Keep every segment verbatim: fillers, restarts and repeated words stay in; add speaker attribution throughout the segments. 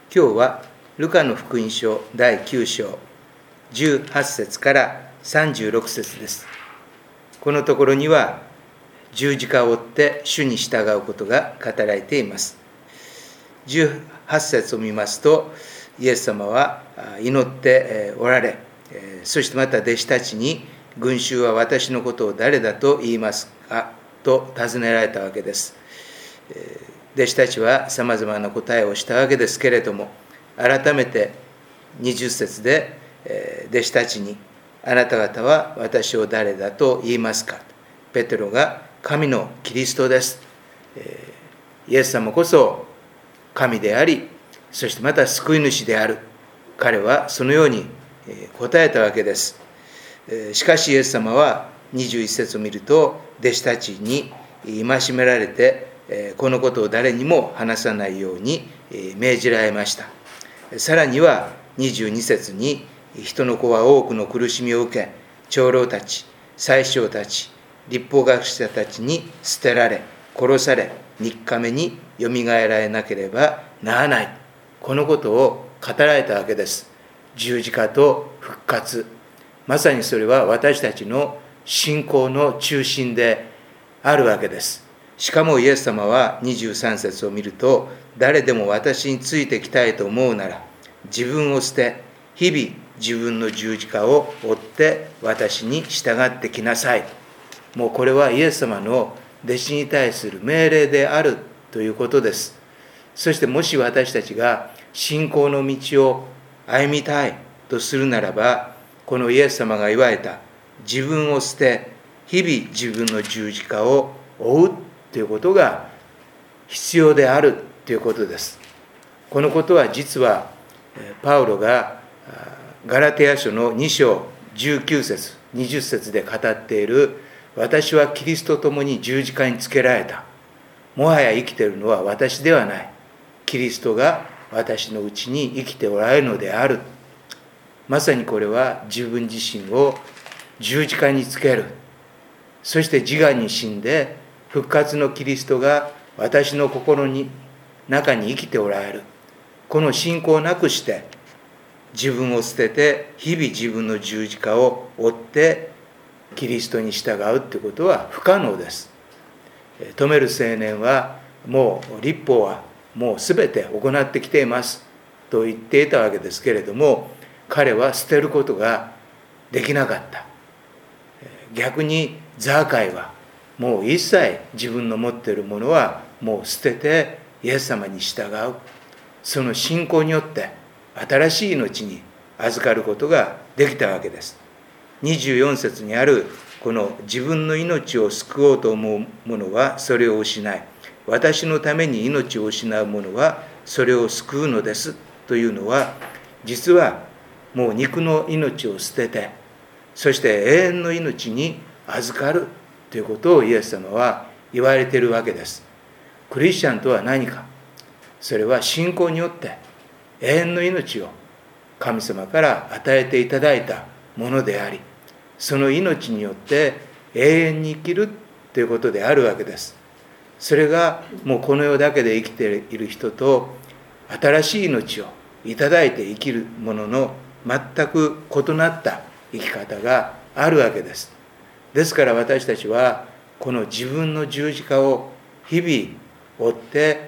Speaker 1: 今日はルカの福音書だいきゅう章じゅうはち節からさんじゅうろく節です。このところには十字架を追って主に従うことが語られています。じゅうはち節を見ますと、イエス様は祈っておられ、そしてまた弟子たちに、群衆は私のことを誰だと言いますかと尋ねられたわけです。弟子たちはさまざまな答えをしたわけですけれども、改めてにじゅう節で弟子たちに、あなた方は私を誰だと言いますか。ペテロが神のキリストです。イエス様こそ神であり、そしてまた救い主である。彼はそのように答えたわけです。しかしイエス様はにじゅういち節を見ると、弟子たちに戒められて、このことを誰にも話さないように命じられました。さらにはにじゅうに節に、人の子は多くの苦しみを受け、長老たち、宰相たち、律法学者たちに捨てられ、殺され、みっかめによみがえられなければならない。このことを語られたわけです。十字架と復活。まさにそれは私たちの信仰の中心であるわけです。しかもイエス様はにじゅうさん節を見ると、誰でも私についてきたいと思うなら、自分を捨て、日々自分の十字架を追って私に従ってきなさい。もうこれはイエス様の弟子に対する命令であるということです。そしてもし私たちが信仰の道を歩みたいとするならば、このイエス様が言われた自分を捨て、日々自分の十字架を追うということが必要であるということです。このことは実はパウロがガラテヤ書のに章じゅうきゅう節にじゅう節で語っている、私はキリストと共に十字架につけられた。もはや生きているのは私ではない。キリストが私のうちに生きておられるのである。まさにこれは自分自身を十字架につける。そして自我に死んで復活のキリストが私の心に中に生きておられる。この信仰をなくして自分を捨てて日々自分の十字架を追ってキリストに従うということは不可能です。止める青年はもう律法はもうすべて行ってきていますと言っていたわけですけれども、彼は捨てることができなかった。逆にザーカイはもう一切自分の持っているものはもう捨ててイエス様に従う。その信仰によって新しい命に預かることができたわけです。にじゅうよん節にあるこの自分の命を救おうと思う者はそれを失い、私のために命を失う者はそれを救うのですというのは、実はもう肉の命を捨てて、そして永遠の命に預かるということをイエス様は言われているわけです。クリスチャンとは何か。それは信仰によって永遠の命を神様から与えていただいたものであり、その命によって永遠に生きるということであるわけです。それがもうこの世だけで生きている人と新しい命をいただいて生きるものの全く異なった生き方があるわけです。ですから私たちはこの自分の十字架を日々追って、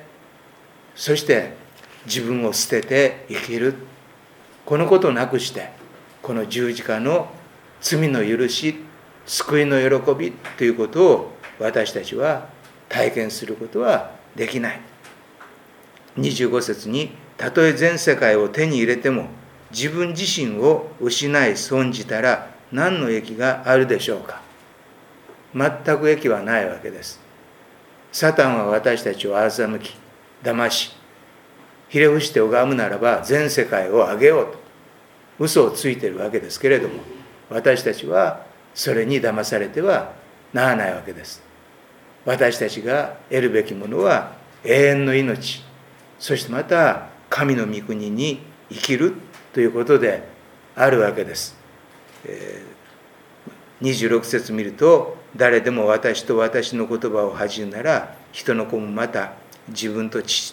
Speaker 1: そして自分を捨てて生きる。このことをなくして、この十字架の罪の許し、救いの喜びということを私たちは体験することはできない。にじゅうご節に、たとえ全世界を手に入れても自分自身を失い損じたら何の益があるでしょうか。全く益はないわけです。サタンは私たちを欺き、騙し、ひれ伏して拝むならば全世界をあげようと嘘をついているわけですけれども、私たちはそれに騙されてはならないわけです。私たちが得るべきものは永遠の命、そしてまた神の御国に生きるということであるわけです。えー、にじゅうろく節見ると、誰でも私と私の言葉を恥じるなら、人の子もまた自分と父と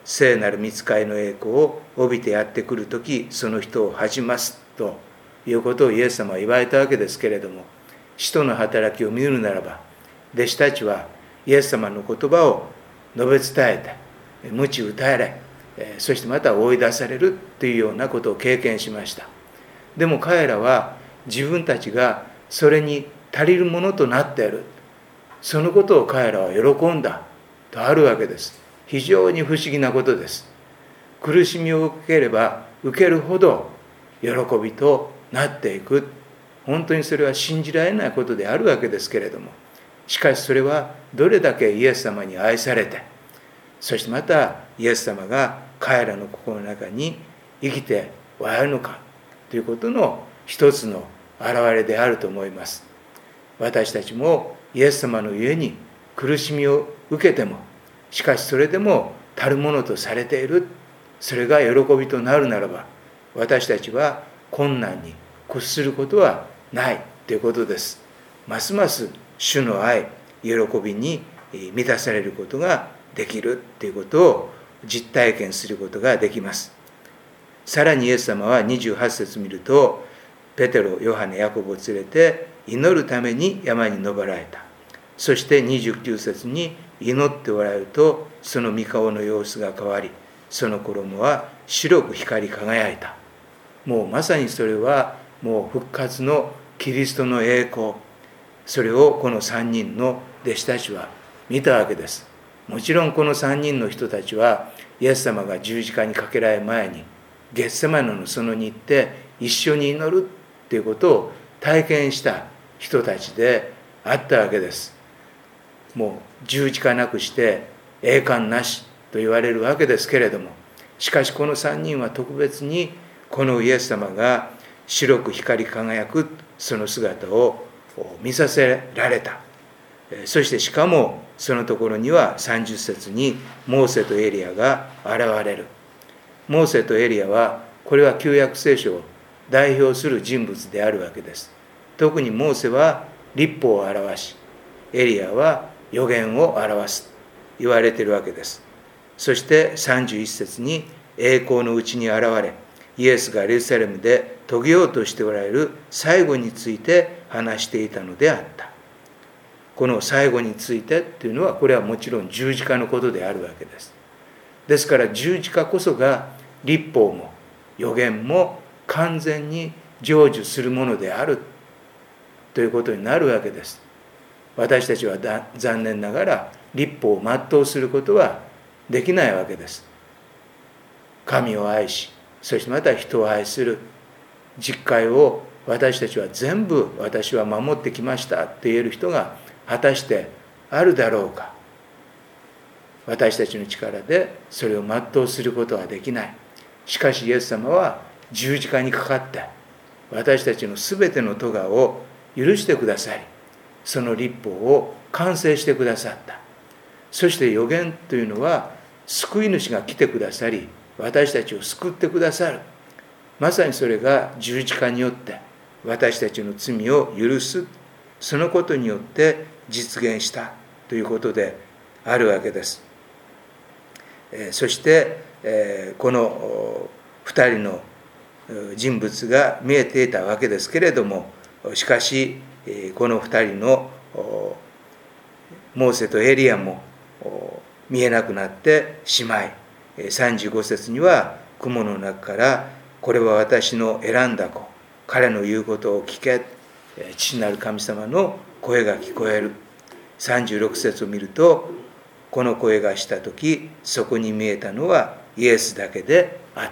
Speaker 1: 聖なる御使いの栄光を帯びてやってくるとき、その人を恥じますということをイエス様は言われたわけですけれども、使徒の働きを見るならば、弟子たちはイエス様の言葉を述べ伝えて、鞭打たれ、そしてまた追い出されるというようなことを経験しました。でも彼らは自分たちがそれに足りるものとなっている、そのことを彼らは喜んだとあるわけです。非常に不思議なことです。苦しみを受ければ受けるほど喜びとなっていく、本当にそれは信じられないことであるわけですけれども、しかしそれはどれだけイエス様に愛されて、そしてまたイエス様が彼らの心の中に生きておられるのかということの一つの現れであると思います。私たちもイエス様のゆえに苦しみを受けても、しかしそれでも足るものとされている、それが喜びとなるならば、私たちは困難に屈することはないということです。ますます主の愛、喜びに満たされることができるということを実体験することができます。さらにイエス様はにじゅうはち節見ると、ペテロ、ヨハネ、ヤコブを連れて祈るために山に登られた。そしてにじゅうきゅう節に祈っておられると、その御顔の様子が変わり、その衣は白く光り輝いた。もうまさにそれはもう復活のキリストの栄光、それをこのさんにんの弟子たちは見たわけです。もちろんこのさんにんの人たちはイエス様が十字架にかけられる前にゲッセマネの園に行って一緒に祈るということを体験した人たちであったわけです。もう十字架なくして栄冠なしと言われるわけですけれども、しかしこのさんにんは特別にこのイエス様が白く光り輝くその姿を見させられた。そしてしかもそのところにはさんじゅっ節にモーセとエリアが現れる。モーセとエリアはこれは旧約聖書を代表する人物であるわけです。特にモーセは律法を表し、エリアは預言を表す言われているわけです。そしてさんじゅういち節に栄光のうちに現れ、イエスがエルサレムで遂げようとしておられる最後について話していたのであった。この最後についてっていうのは、これはもちろん十字架のことであるわけです。ですから十字架こそが律法も預言も完全に成就するものであるということになるわけです。私たちは残念ながら律法を全うすることはできないわけです。神を愛し、そしてまた人を愛する実会を私たちは全部私は守ってきましたと言える人が果たしてあるだろうか。私たちの力でそれを全うすることはできない。しかしイエス様は十字架にかかって私たちのすべての咎を許してくださり、その律法を完成してくださった。そして預言というのは救い主が来てくださり、私たちを救ってくださる。まさにそれが十字架によって私たちの罪を許す、そのことによって実現したということであるわけです。そしてこの二人の人物が見えていたわけですけれども、しかしこの二人のモーセとエリアも見えなくなってしまい、さんじゅうご節には雲の中からこれは私の選んだ子、彼の言うことを聞け、父なる神様の声が聞こえる。さんじゅうろく節を見ると、この声がしたとき、そこに見えたのはイエスだけであった。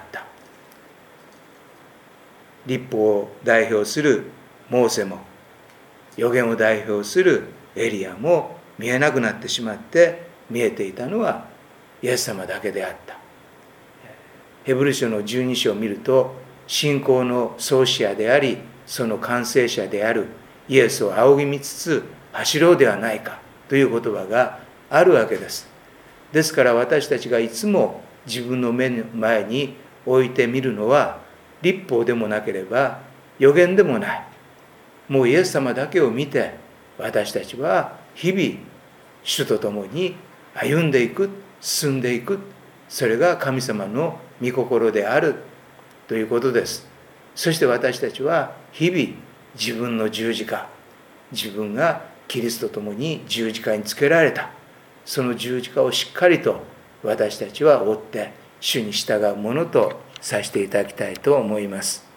Speaker 1: 律法を代表するモーセも、預言を代表するエリアも見えなくなってしまって、見えていたのはイエス様だけであった。ヘブル書のじゅうに章を見ると、信仰の創始者であり、その完成者であるイエスを仰ぎ見つつ走ろうではないかという言葉があるわけです。ですから私たちがいつも自分の目の前に置いてみるのは、律法でもなければ預言でもない。もうイエス様だけを見て、私たちは日々主と共に歩んでいく、進んでいく、 それが神様の御心であるということです。そして私たちは日々自分の十字架、自分がキリストと共に十字架につけられた、その十字架をしっかりと私たちは追って主に従うものとさせていただきたいと思います。